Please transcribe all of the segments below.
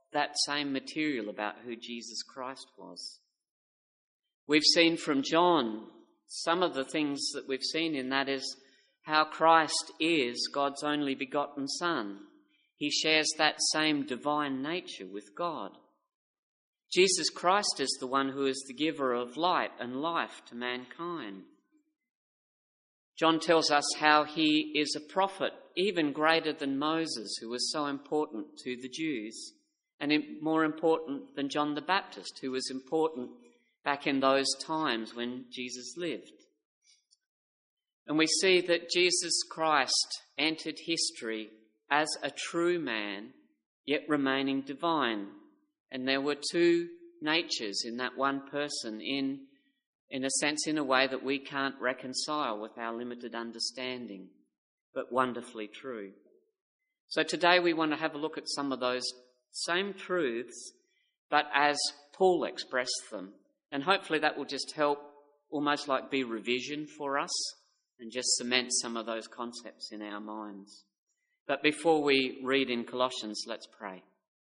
that same material about who Jesus Christ was. We've seen from John some of the things that we've seen in that is how Christ is God's only begotten Son. He shares that same divine nature with God. Jesus Christ is the one who is the giver of light and life to mankind. John tells us how he is a prophet, even greater than Moses, who was so important to the Jews, and more important than John the Baptist, who was important back in those times when Jesus lived. And we see that Jesus Christ entered history as a true man, yet remaining divine. And there were two natures in that one person, in a sense, in a way that we can't reconcile with our limited understanding, but wonderfully true. So today we want to have a look at some of those same truths, but as Paul expressed them. And hopefully that will just help, almost like be revision for us, and just cement some of those concepts in our minds. But before we read in Colossians, let's pray.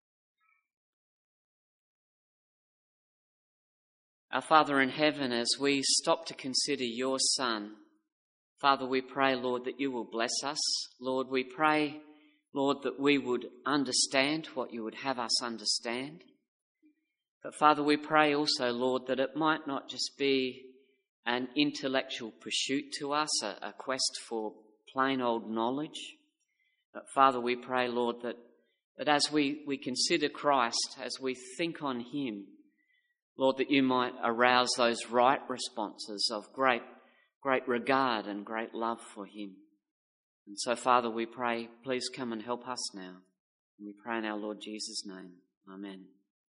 Our Father in heaven, as we stop to consider your Son, Father, we pray, Lord, that you will bless us. Lord, we pray, Lord, that we would understand what you would have us understand. But Father, we pray also, Lord, that it might not just be an intellectual pursuit to us, a quest for plain old knowledge. But Father, we pray, Lord, that as we consider Christ, as we think on him, Lord, that you might arouse those right responses of great regard and great love for him. And so, Father, we pray, please come and help us now. And we pray in our Lord Jesus' name. Amen.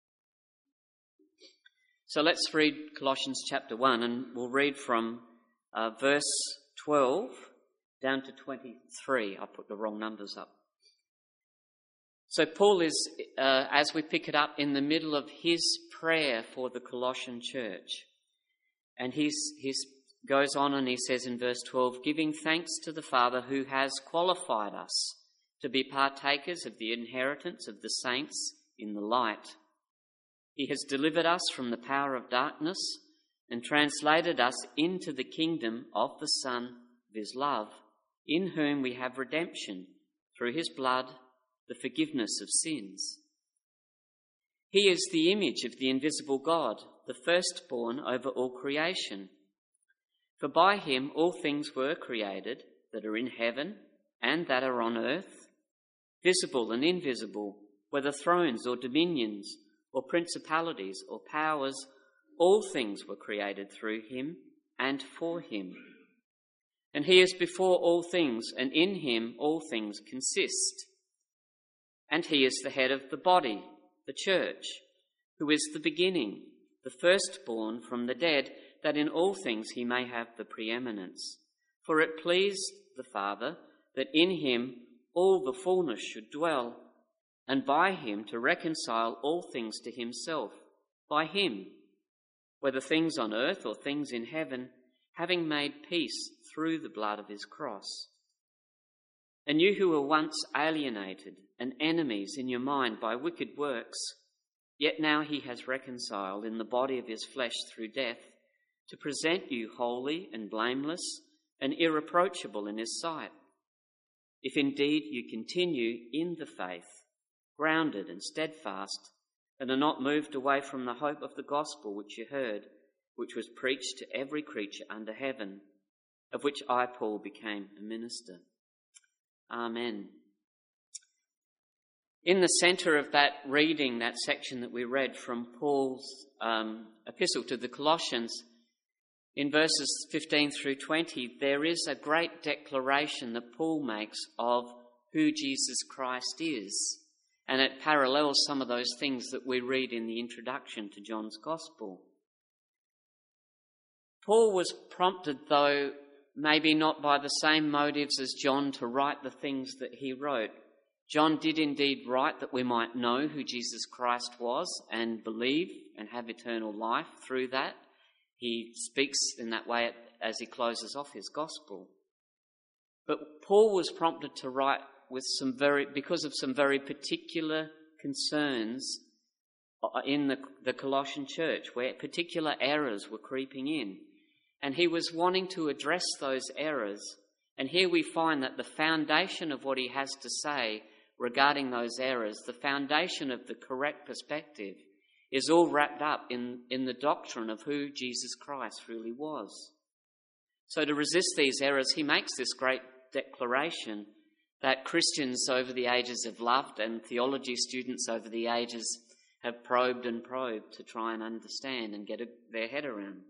So let's read Colossians chapter 1, and we'll read from verse 12 down to 23. I put the wrong numbers up. So Paul is, as we pick it up, in the middle of his prayer for the Colossian church. And he goes on and he says in verse 12, giving thanks to the Father who has qualified us to be partakers of the inheritance of the saints in the light. He has delivered us from the power of darkness and translated us into the kingdom of the Son of his love, in whom we have redemption through his blood, the forgiveness of sins. He is the image of the invisible God, the firstborn over all creation. For by him all things were created that are in heaven and that are on earth, visible and invisible, whether thrones or dominions, or principalities or powers, all things were created through him and for him. And he is before all things, and in him all things consist. And he is the head of the body, the church, who is the beginning, the firstborn from the dead, that in all things he may have the preeminence. For it pleased the Father that in him all the fullness should dwell, and by him to reconcile all things to himself, by him, whether things on earth or things in heaven, having made peace through the blood of his cross. And you who were once alienated and enemies in your mind by wicked works, yet now he has reconciled in the body of his flesh through death, to present you holy and blameless and irreproachable in his sight. If indeed you continue in the faith, grounded and steadfast, and are not moved away from the hope of the gospel which you heard, which was preached to every creature under heaven, of which I, Paul, became a minister. Amen. In the centre of that reading, that section that we read from Paul's epistle to the Colossians, in verses 15 through 20, there is a great declaration that Paul makes of who Jesus Christ is. And it parallels some of those things that we read in the introduction to John's Gospel. Paul was prompted, though maybe not by the same motives as John, to write the things that he wrote. John did indeed write that we might know who Jesus Christ was and believe and have eternal life through that. He speaks in that way as he closes off his Gospel. But Paul was prompted to write because of some very particular concerns in the Colossian church where particular errors were creeping in. And he was wanting to address those errors. And here we find that the foundation of what he has to say regarding those errors, the foundation of the correct perspective, is all wrapped up in the doctrine of who Jesus Christ really was. So to resist these errors, he makes this great declaration that Christians over the ages have loved and theology students over the ages have probed and probed to try and understand and get their head around.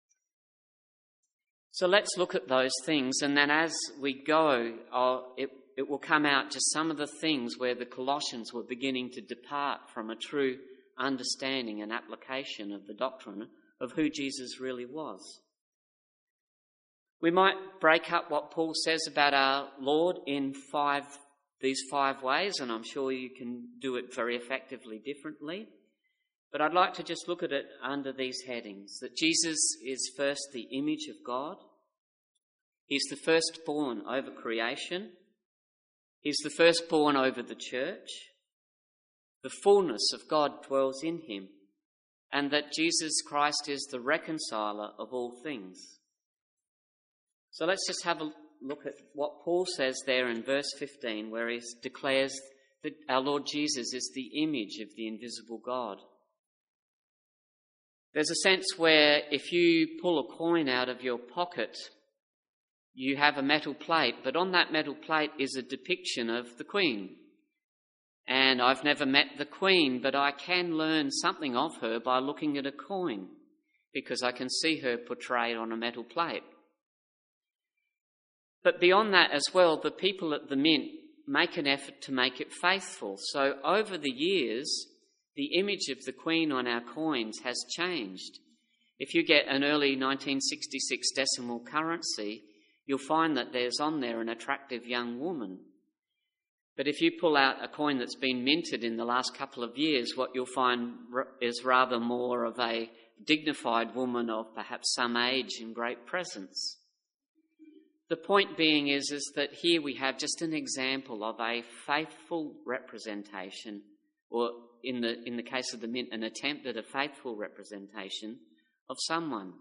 So let's look at those things, and then as we go, it will come out just some of the things where the Colossians were beginning to depart from a true understanding and application of the doctrine of who Jesus really was. We might break up what Paul says about our Lord in these five ways, and I'm sure you can do it very effectively differently. But I'd like to just look at it under these headings, that Jesus is first the image of God. He's the firstborn over creation. He's the firstborn over the church. The fullness of God dwells in him, and that Jesus Christ is the reconciler of all things. So let's just have a look at what Paul says there in verse 15, where he declares that our Lord Jesus is the image of the invisible God. There's a sense where if you pull a coin out of your pocket, you have a metal plate, but on that metal plate is a depiction of the Queen. And I've never met the Queen, but I can learn something of her by looking at a coin, because I can see her portrayed on a metal plate. But beyond that as well, the people at the Mint make an effort to make it faithful. So over the years, the image of the Queen on our coins has changed. If you get an early 1966 decimal currency, you'll find that there's on there an attractive young woman. But if you pull out a coin that's been minted in the last couple of years, what you'll find is rather more of a dignified woman of perhaps some age and great presence. The point being is that here we have just an example of a faithful representation, or in the case of the Mint, an attempt at a faithful representation of someone.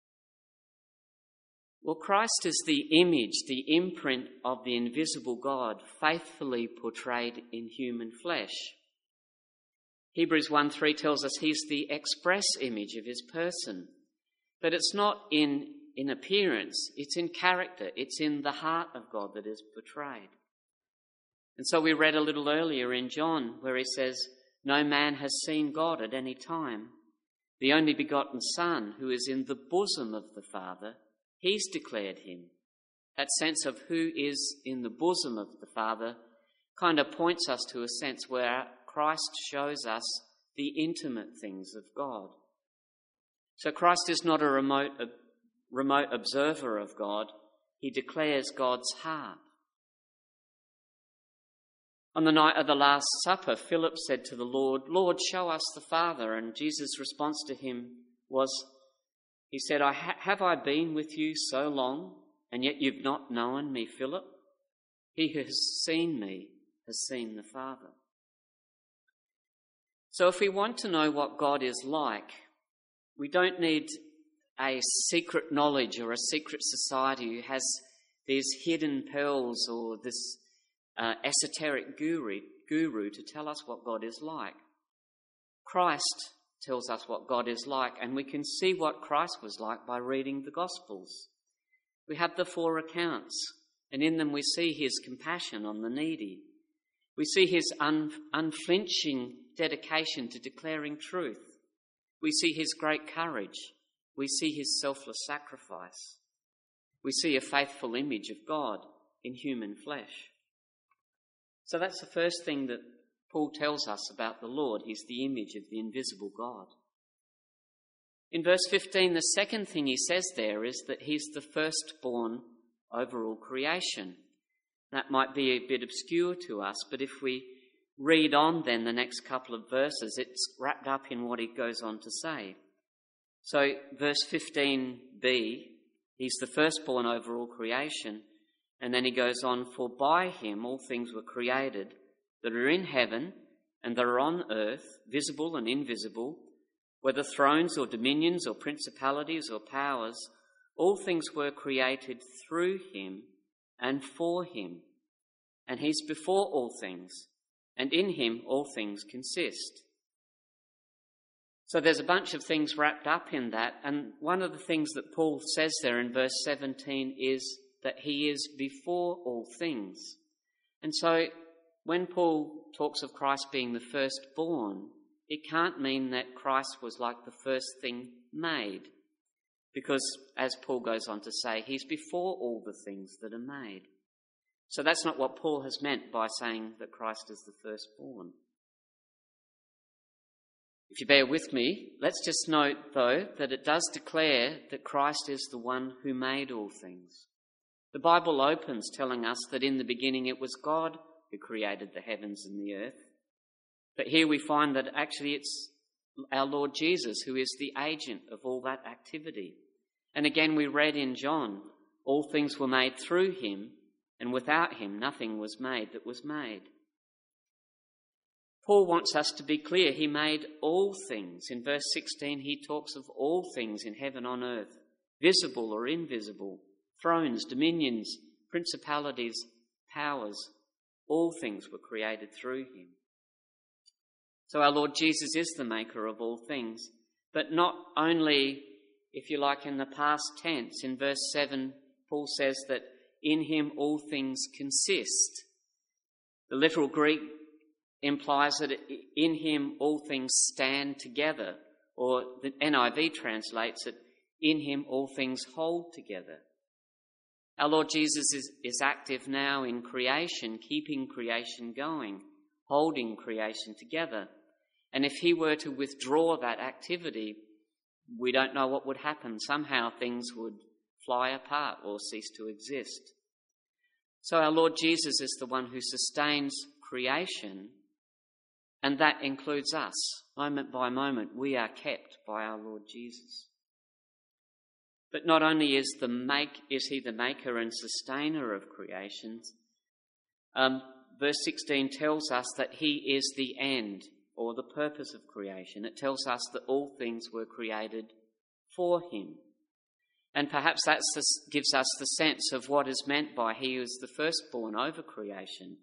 Well, Christ is the image, the imprint of the invisible God, faithfully portrayed in human flesh. Hebrews 1:3 tells us he's the express image of his person. But it's not in appearance, it's in character, it's in the heart of God that is portrayed. And so we read a little earlier in John where he says, "No man has seen God at any time. The only begotten Son, who is in the bosom of the Father, he's declared him." That sense of who is in the bosom of the Father kind of points us to a sense where Christ shows us the intimate things of God. So Christ is not a remote observer of God. He declares God's heart. On the night of the Last Supper, Philip said to the Lord, "Lord, show us the Father." And Jesus' response to him was, he said, "Have I been with you so long, and yet you've not known me, Philip? He who has seen me has seen the Father." So if we want to know what God is like, we don't need a secret knowledge or a secret society who has these hidden pearls or this esoteric guru to tell us what God is like. Christ tells us what God is like, and we can see what Christ was like by reading the Gospels. We have the 4 accounts, and in them we see his compassion on the needy. We see his unflinching dedication to declaring truth. We see his great courage. We see his selfless sacrifice. We see a faithful image of God in human flesh. So that's the first thing that Paul tells us about the Lord. He's the image of the invisible God. In verse 15, the second thing he says there is that he's the firstborn over all creation. That might be a bit obscure to us, but if we read on then the next couple of verses, it's wrapped up in what he goes on to say. So verse 15b, he's the firstborn over all creation. And then he goes on, "For by him all things were created that are in heaven and that are on earth, visible and invisible, whether thrones or dominions or principalities or powers, all things were created through him and for him. And he's before all things, and in him all things consist. So there's a bunch of things wrapped up in that, and one of the things that Paul says there in verse 17 is that he is before all things. And so when Paul talks of Christ being the firstborn, it can't mean that Christ was like the first thing made, because as Paul goes on to say, he's before all the things that are made. So that's not what Paul has meant by saying that Christ is the firstborn. If you bear with me, let's just note, though, that it does declare that Christ is the one who made all things. The Bible opens telling us that in the beginning it was God who created the heavens and the earth. But here we find that actually it's our Lord Jesus who is the agent of all that activity. And again we read in John, all things were made through him, and without him nothing was made that was made. Paul wants us to be clear. He made all things. In verse 16 he talks of all things in heaven on earth, visible or invisible, thrones, dominions, principalities, powers. All things were created through him. So our Lord Jesus is the maker of all things, but not only, if you like, in the past tense. In verse 7, Paul says that in him all things consist. The literal Greek implies that in him all things stand together, or the NIV translates it, in him all things hold together. Our Lord Jesus is active now in creation, keeping creation going, holding creation together. And if he were to withdraw that activity, we don't know what would happen. Somehow things would fly apart or cease to exist. So our Lord Jesus is the one who sustains creation, and that includes us. Moment by moment, we are kept by our Lord Jesus. But not only is he the maker and sustainer of creations, verse 16 tells us that he is the end or the purpose of creation. It tells us that all things were created for him. And perhaps that gives us the sense of what is meant by he is the firstborn over creation.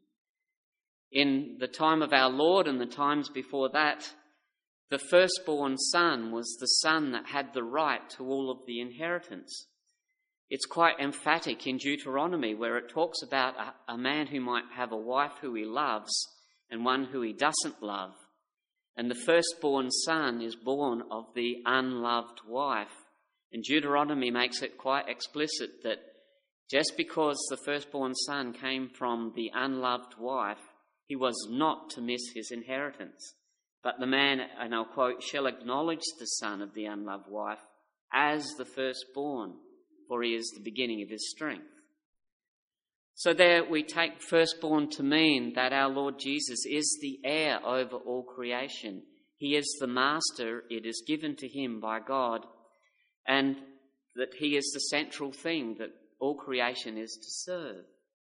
In the time of our Lord and the times before that, the firstborn son was the son that had the right to all of the inheritance. It's quite emphatic in Deuteronomy, where it talks about a man who might have a wife who he loves and one who he doesn't love. And the firstborn son is born of the unloved wife. And Deuteronomy makes it quite explicit that just because the firstborn son came from the unloved wife, he was not to miss his inheritance. But the man, and I'll quote, shall acknowledge the son of the unloved wife as the firstborn, for he is the beginning of his strength. So there we take firstborn to mean that our Lord Jesus is the heir over all creation. He is the master. It is given to him by God, and that he is the central thing that all creation is to serve.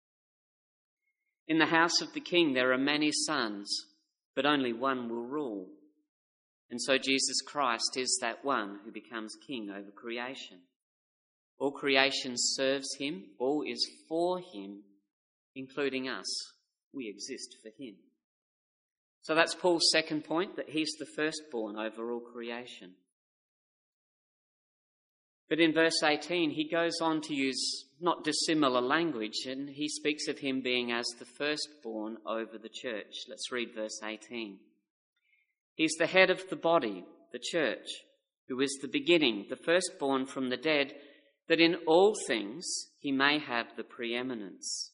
In the house of the king there are many sons, but only one will rule. And so Jesus Christ is that one who becomes king over creation. All creation serves him, all is for him, including us. We exist for him. So that's Paul's second point, that he's the firstborn over all creation. But in verse 18, he goes on to use not dissimilar language, and he speaks of him being as the firstborn over the church. Let's read verse 18. He's the head of the body, the church, who is the beginning, the firstborn from the dead, that in all things he may have the preeminence.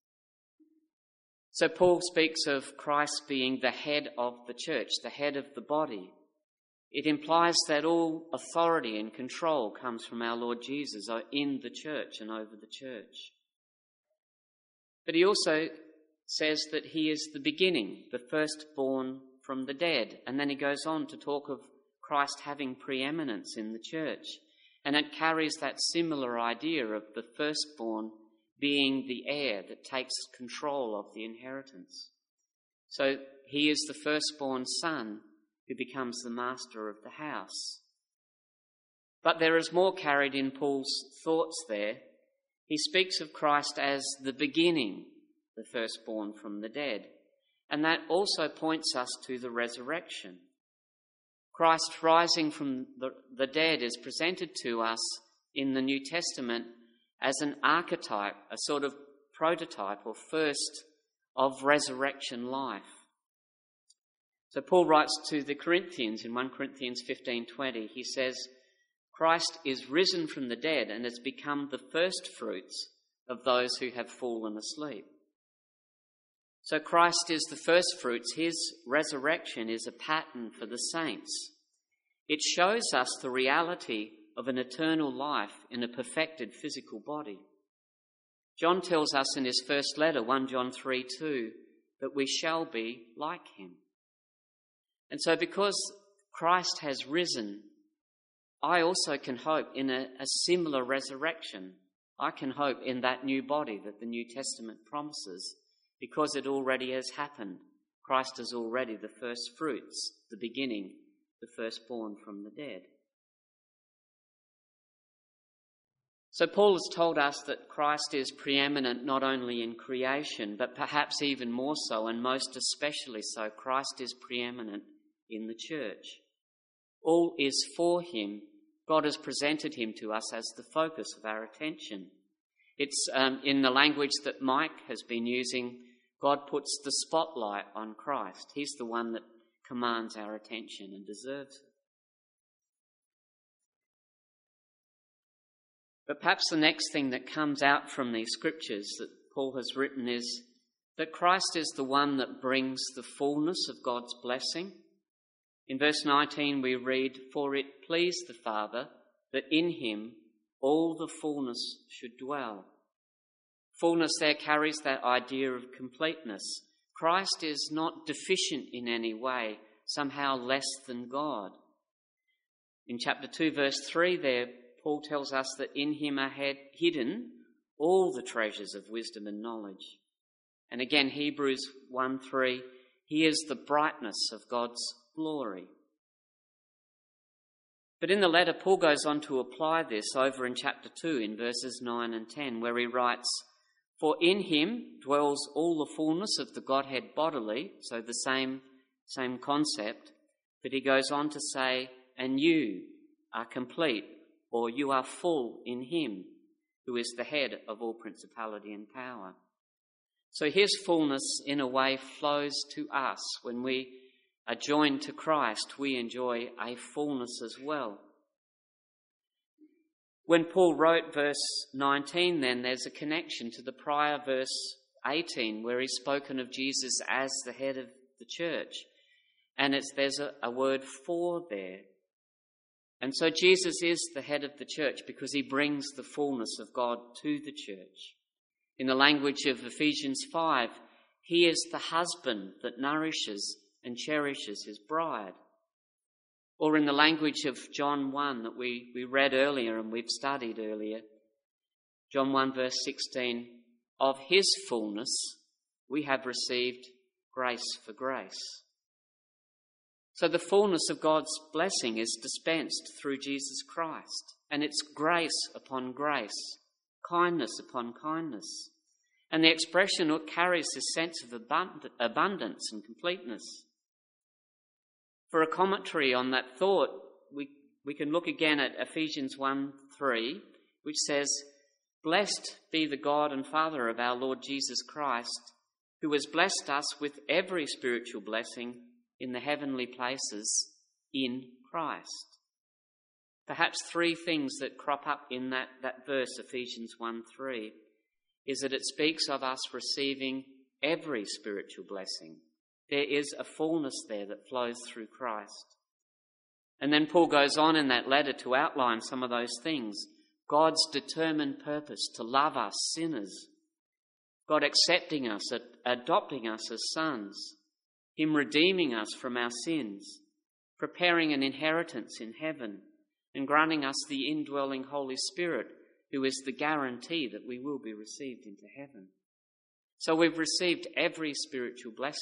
So Paul speaks of Christ being the head of the church, the head of the body. It implies that all authority and control comes from our Lord Jesus in the church and over the church. But he also says that he is the beginning, the firstborn from the dead. And then he goes on to talk of Christ having preeminence in the church. And it carries that similar idea of the firstborn being the heir that takes control of the inheritance. So he is the firstborn son who becomes the master of the house. But there is more carried in Paul's thoughts there. He speaks of Christ as the beginning, the firstborn from the dead. And that also points us to the resurrection. Christ rising from the dead is presented to us in the New Testament as an archetype, a sort of prototype or first of resurrection life. So Paul writes to the Corinthians in 1 Corinthians 15:20, he says, Christ is risen from the dead and has become the first fruits of those who have fallen asleep. So Christ is the first fruits. His resurrection is a pattern for the saints. It shows us the reality of an eternal life in a perfected physical body. John tells us in his first letter, 1 John 3:2, that we shall be like him. And so because Christ has risen, I also can hope in a similar resurrection. I can hope in that new body that the New Testament promises, because it already has happened. Christ is already the first fruits, the beginning, the firstborn from the dead. So Paul has told us that Christ is preeminent not only in creation, but perhaps even more so, and most especially so, Christ is preeminent in the church. All is for him. God has presented him to us as the focus of our attention. It's in the language that Mike has been using, God puts the spotlight on Christ. He's the one that commands our attention and deserves it. But perhaps the next thing that comes out from these scriptures that Paul has written is that Christ is the one that brings the fullness of God's blessing. In verse 19 we read, For it pleased the Father that in him all the fullness should dwell. Fullness there carries that idea of completeness. Christ is not deficient in any way, somehow less than God. In chapter 2 verse 3 there, Paul tells us that in him are hidden all the treasures of wisdom and knowledge. And again, Hebrews 1:3, he is the brightness of God's glory. But in the letter, Paul goes on to apply this over in chapter 2 in verses 9 and 10, where he writes, For in him dwells all the fullness of the Godhead bodily, so the same concept, but he goes on to say, And you are complete, or you are full in him, who is the head of all principality and power. So his fullness, in a way, flows to us. When we are joined to Christ, we enjoy a fullness as well. When Paul wrote verse 19, then, there's a connection to the prior verse 18, where he's spoken of Jesus as the head of the church. And there's a word for there. And so Jesus is the head of the church because he brings the fullness of God to the church. In the language of Ephesians 5, he is the husband that nourishes and cherishes his bride. Or in the language of John 1 that we read earlier and we've studied earlier, John 1 verse 16, of his fullness we have received grace for grace. So the fullness of God's blessing is dispensed through Jesus Christ, and it's grace upon grace, kindness upon kindness. And the expression carries this sense of abundance and completeness. For a commentary on that thought, we can look again at Ephesians 1:3, which says, Blessed be the God and Father of our Lord Jesus Christ, who has blessed us with every spiritual blessing in the heavenly places in Christ. Perhaps three things that crop up in that verse, Ephesians 1:3, is that it speaks of us receiving every spiritual blessing. There is a fullness there that flows through Christ. And then Paul goes on in that letter to outline some of those things. God's determined purpose to love us sinners. God accepting us, adopting us as sons. Him redeeming us from our sins, preparing an inheritance in heaven, and granting us the indwelling Holy Spirit, who is the guarantee that we will be received into heaven. So we've received every spiritual blessing.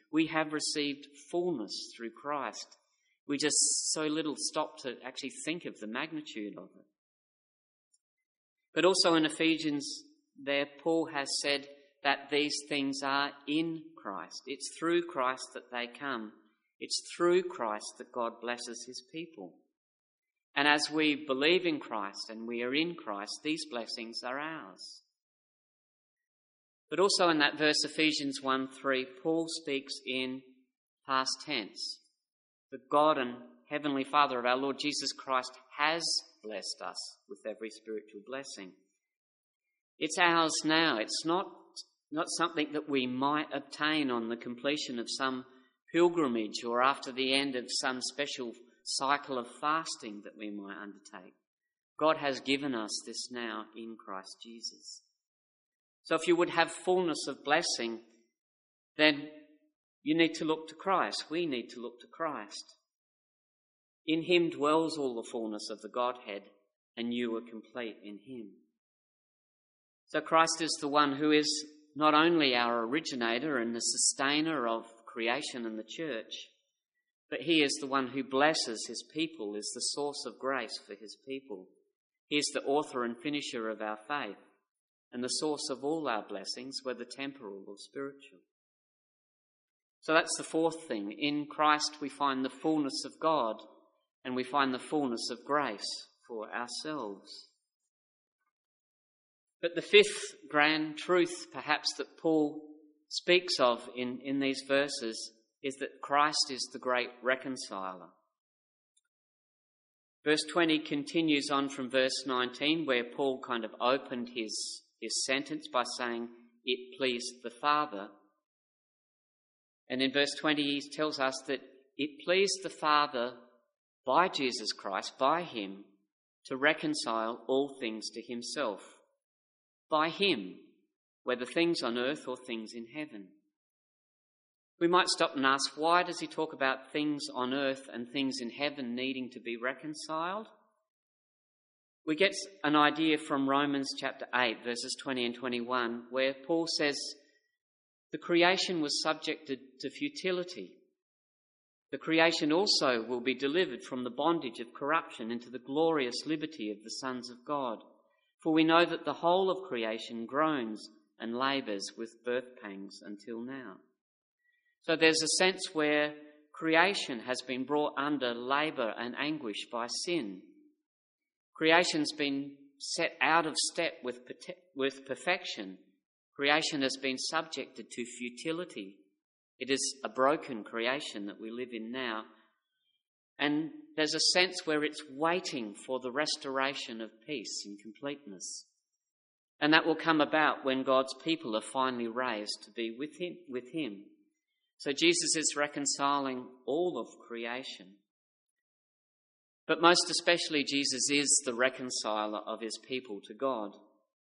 We have received fullness through Christ. We just so little stop to actually think of the magnitude of it. But also in Ephesians there, Paul has said that these things are in Christ. It's through Christ that they come. It's through Christ that God blesses his people. And as we believe in Christ and we are in Christ, these blessings are ours. But also in that verse, Ephesians 1:3, Paul speaks in past tense. The God and Heavenly Father of our Lord Jesus Christ has blessed us with every spiritual blessing. It's ours now. It's not something that we might obtain on the completion of some pilgrimage or after the end of some special cycle of fasting that we might undertake. God has given us this now in Christ Jesus. So if you would have fullness of blessing, then you need to look to Christ. We need to look to Christ. In him dwells all the fullness of the Godhead, and you are complete in him. So Christ is the one who is not only our originator and the sustainer of creation and the church, but he is the one who blesses his people, is the source of grace for his people. He is the author and finisher of our faith and the source of all our blessings, whether temporal or spiritual. So that's the fourth thing. In Christ we find the fullness of God and we find the fullness of grace for ourselves. But the fifth grand truth, perhaps, that Paul speaks of in these verses is that Christ is the great reconciler. Verse 20 continues on from verse 19, where Paul kind of opened his sentence by saying, "It pleased the Father." And in verse 20 he tells us that it pleased the Father by Jesus Christ, by him, to reconcile all things to himself. By him, whether things on earth or things in heaven. We might stop and ask, why does he talk about things on earth and things in heaven needing to be reconciled? We get an idea from Romans chapter 8, verses 20 and 21, where Paul says, the creation was subjected to futility. The creation also will be delivered from the bondage of corruption into the glorious liberty of the sons of God. For we know that the whole of creation groans and labours with birth pangs until now. So there's a sense where creation has been brought under labour and anguish by sin. Creation's been set out of step with perfection. Creation has been subjected to futility. It is a broken creation that we live in now. And there's a sense where it's waiting for the restoration of peace and completeness. And that will come about when God's people are finally raised to be with him. So Jesus is reconciling all of creation. But most especially, Jesus is the reconciler of his people to God.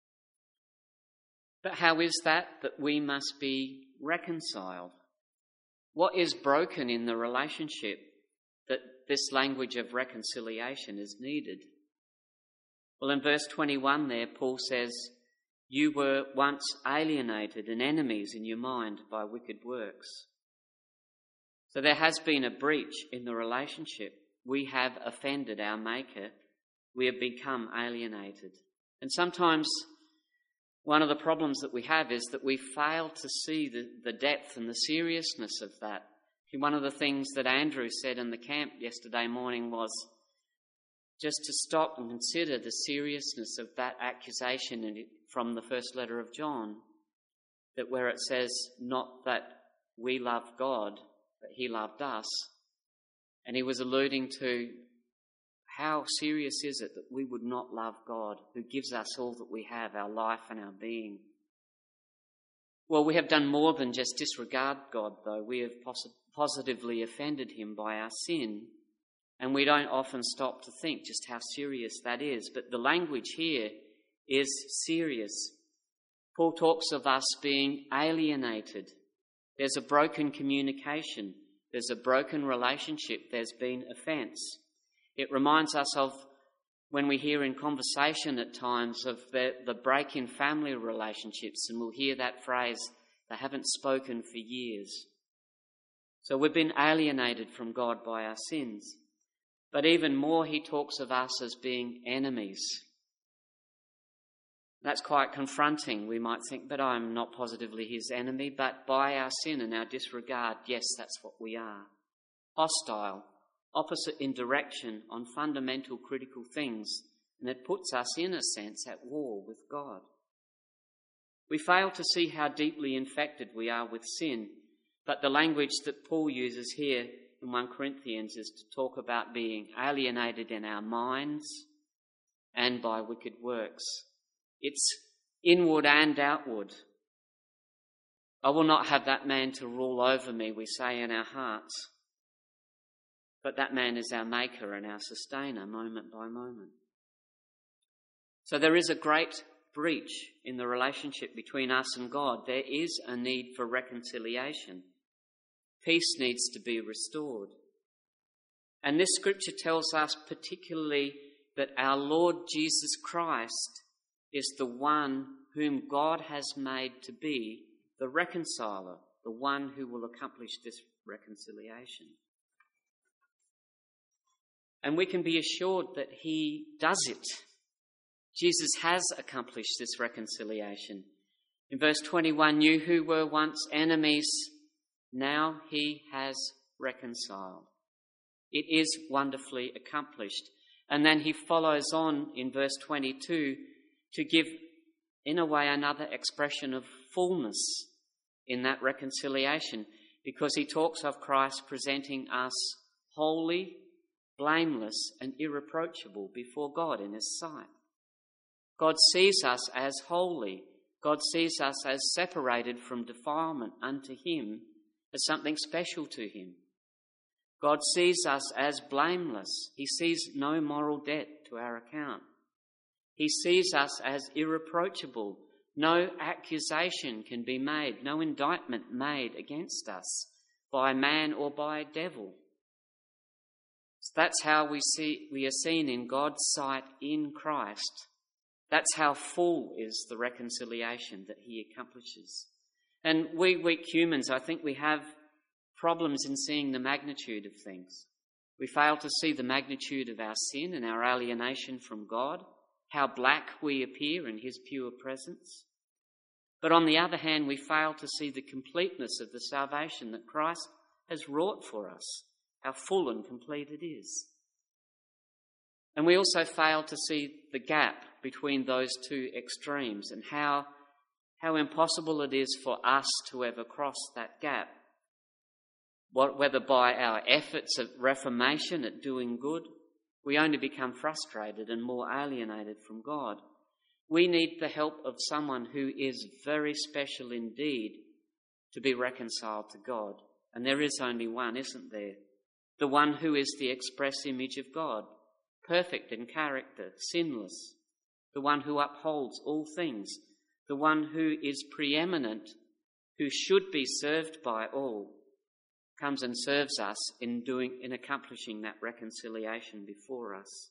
But how is that we must be reconciled? What is broken in the relationship that this language of reconciliation is needed? Well, in verse 21 there, Paul says, you were once alienated and enemies in your mind by wicked works. So there has been a breach in the relationship. We have offended our Maker. We have become alienated. And sometimes one of the problems that we have is that we fail to see the depth and the seriousness of that. One of the things that Andrew said in the camp yesterday morning was just to stop and consider the seriousness of that accusation from the first letter of John, that where it says not that we love God, but he loved us. And he was alluding to how serious is it that we would not love God, who gives us all that we have, our life and our being. Well, we have done more than just disregard God, though. We have positively offended him by our sin, and we don't often stop to think just how serious that is. But the language here is serious. Paul talks of us being alienated. There's a broken communication. There's a broken relationship. There's been offence. It reminds us of when we hear in conversation at times of the break in family relationships, and we'll hear that phrase, they haven't spoken for years. So we've been alienated from God by our sins. But even more, he talks of us as being enemies. That's quite confronting. We might think, but I'm not positively his enemy. But by our sin and our disregard, yes, that's what we are. Hostile, opposite in direction on fundamental critical things. And it puts us, in a sense, at war with God. We fail to see how deeply infected we are with sin. But the language that Paul uses here in 1 Corinthians is to talk about being alienated in our minds and by wicked works. It's inward and outward. I will not have that man to rule over me, we say in our hearts. But that man is our maker and our sustainer moment by moment. So there is a great breach in the relationship between us and God. There is a need for reconciliation. Peace needs to be restored. And this scripture tells us particularly that our Lord Jesus Christ is the one whom God has made to be the reconciler, the one who will accomplish this reconciliation. And we can be assured that he does it. Jesus has accomplished this reconciliation. In verse 21, you who were once enemies, now he has reconciled. It is wonderfully accomplished. And then he follows on in verse 22 to give, in a way, another expression of fullness in that reconciliation, because he talks of Christ presenting us holy, blameless, and irreproachable before God in his sight. God sees us as holy. God sees us as separated from defilement unto him, as something special to him. God sees us as blameless. He sees no moral debt to our account. He sees us as irreproachable. No accusation can be made, no indictment made against us by man or by devil. So that's how we are seen in God's sight in Christ. That's how full is the reconciliation that he accomplishes. And we weak humans, I think we have problems in seeing the magnitude of things. We fail to see the magnitude of our sin and our alienation from God, how black we appear in his pure presence. But on the other hand, we fail to see the completeness of the salvation that Christ has wrought for us, how full and complete it is. And we also fail to see the gap between those two extremes and how impossible it is for us to ever cross that gap. Whether by our efforts at reformation, at doing good, we only become frustrated and more alienated from God. We need the help of someone who is very special indeed to be reconciled to God. And there is only one, isn't there? The one who is the express image of God, perfect in character, sinless, the one who upholds all things, the one who is preeminent, who should be served by all, comes and serves us in accomplishing that reconciliation before us.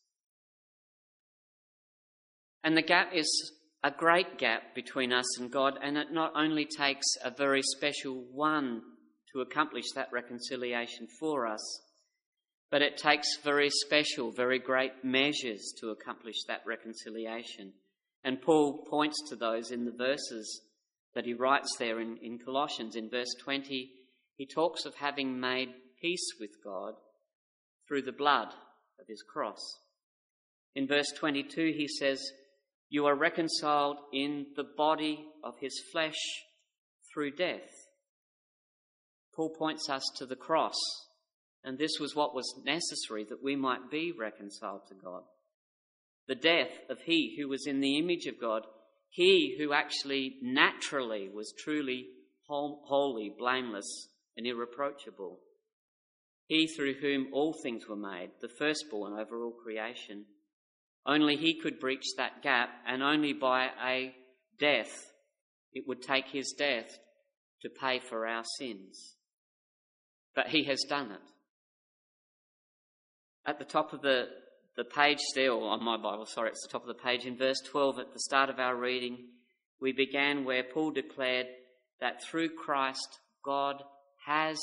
And the gap is a great gap between us and God, and it not only takes a very special one to accomplish that reconciliation for us, but it takes very special, very great measures to accomplish that reconciliation. And Paul points to those in the verses that he writes there in Colossians. In verse 20, he talks of having made peace with God through the blood of his cross. In verse 22, he says, you are reconciled in the body of his flesh through death. Paul points us to the cross, and this was what was necessary that we might be reconciled to God. The death of he who was in the image of God, he who actually naturally was truly holy, blameless, and irreproachable. He through whom all things were made, the firstborn over all creation. Only he could breach that gap, and only by a death, it would take his death to pay for our sins. But he has done it. At the top of the page there, or on my Bible, sorry, it's the top of the page, in verse 12 at the start of our reading, we began where Paul declared that through Christ, God has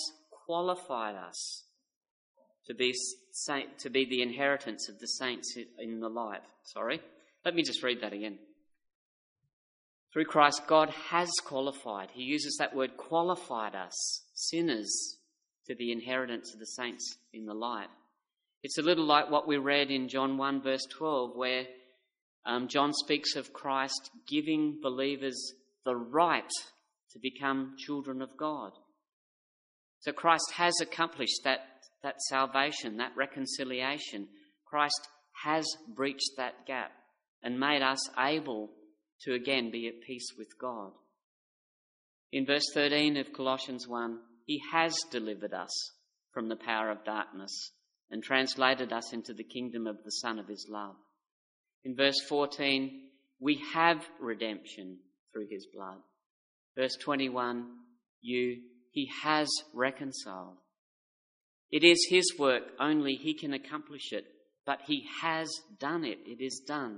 qualified us to be the inheritance of the saints in the light. Let me just read that again. Through Christ, God has qualified. He uses that word qualified us, sinners, to the inheritance of the saints in the light. It's a little like what we read in John 1 verse 12, where John speaks of Christ giving believers the right to become children of God. So Christ has accomplished that salvation, that reconciliation. Christ has breached that gap and made us able to again be at peace with God. In verse 13 of Colossians 1, he has delivered us from the power of darkness and translated us into the kingdom of the Son of his love. In verse 14, we have redemption through his blood. Verse 21, he has reconciled. It is his work, only he can accomplish it, but he has done it. It is done.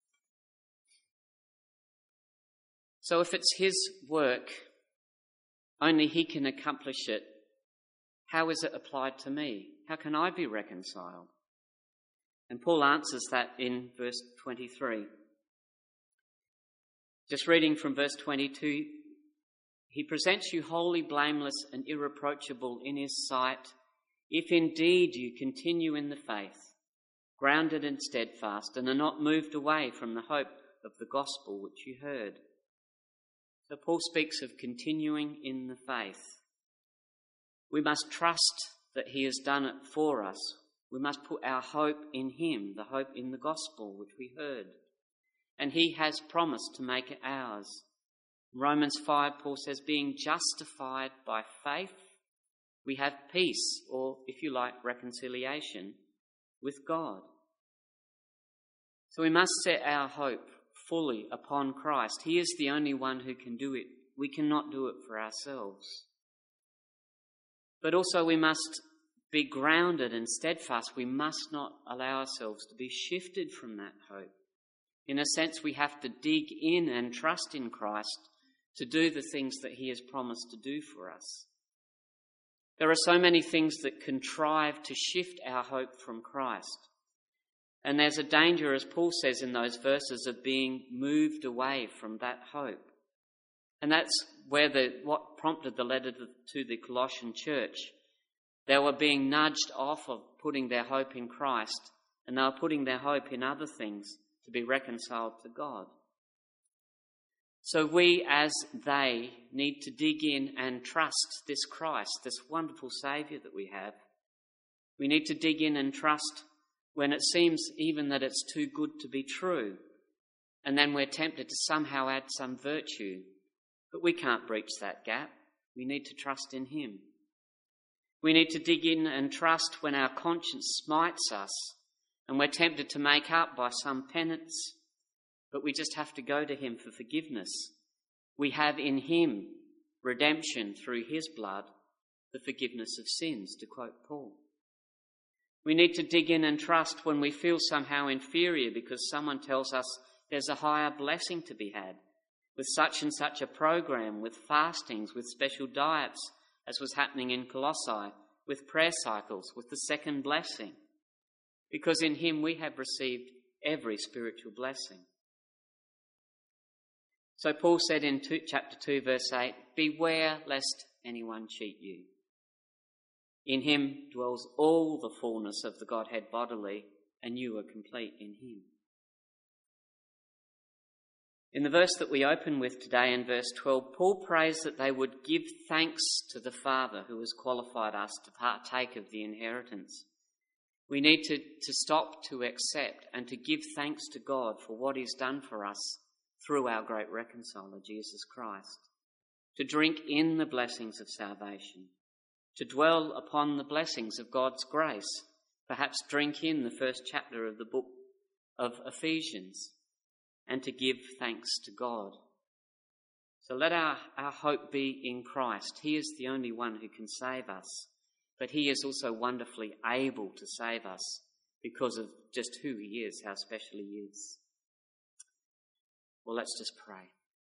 So if it's his work, only he can accomplish it, how is it applied to me? How can I be reconciled? And Paul answers that in verse 23. Just reading from verse 22, he presents you wholly blameless and irreproachable in his sight, if indeed you continue in the faith, grounded and steadfast, and are not moved away from the hope of the gospel which you heard. So Paul speaks of continuing in the faith. We must trust that he has done it for us. We must put our hope in him, the hope in the gospel which we heard. And he has promised to make it ours. In Romans 5, Paul says, being justified by faith, we have peace, or if you like, reconciliation with God. So we must set our hope fully upon Christ. He is the only one who can do it. We cannot do it for ourselves. But also we must be grounded and steadfast. We must not allow ourselves to be shifted from that hope. In a sense, we have to dig in and trust in Christ to do the things that he has promised to do for us. There are so many things that contrive to shift our hope from Christ. And there's a danger, as Paul says in those verses, of being moved away from that hope. And that's where what prompted the letter to the Colossian church. They were being nudged off of putting their hope in Christ, and they were putting their hope in other things to be reconciled to God. So we, as they, need to dig in and trust this Christ, this wonderful Saviour that we have. We need to dig in and trust when it seems even that it's too good to be true, and then we're tempted to somehow add some virtue. But we can't breach that gap. We need to trust in him. We need to dig in and trust when our conscience smites us and we're tempted to make up by some penance, but we just have to go to him for forgiveness. We have in him redemption through his blood, the forgiveness of sins, to quote Paul. We need to dig in and trust when we feel somehow inferior because someone tells us there's a higher blessing to be had, with such and such a program, with fastings, with special diets, as was happening in Colossae, with prayer cycles, with the second blessing. Because in him we have received every spiritual blessing. So Paul said in chapter 2, verse 8, beware lest anyone cheat you. In him dwells all the fullness of the Godhead bodily, and you are complete in him. In the verse that we open with today, in verse 12, Paul prays that they would give thanks to the Father who has qualified us to partake of the inheritance. We need to stop to accept and to give thanks to God for what he's done for us through our great reconciler, Jesus Christ. To drink in the blessings of salvation. To dwell upon the blessings of God's grace. Perhaps drink in the first chapter of the book of Ephesians. And to give thanks to God. So let our hope be in Christ. He is the only one who can save us, but he is also wonderfully able to save us because of just who he is, how special he is. Well, let's just pray.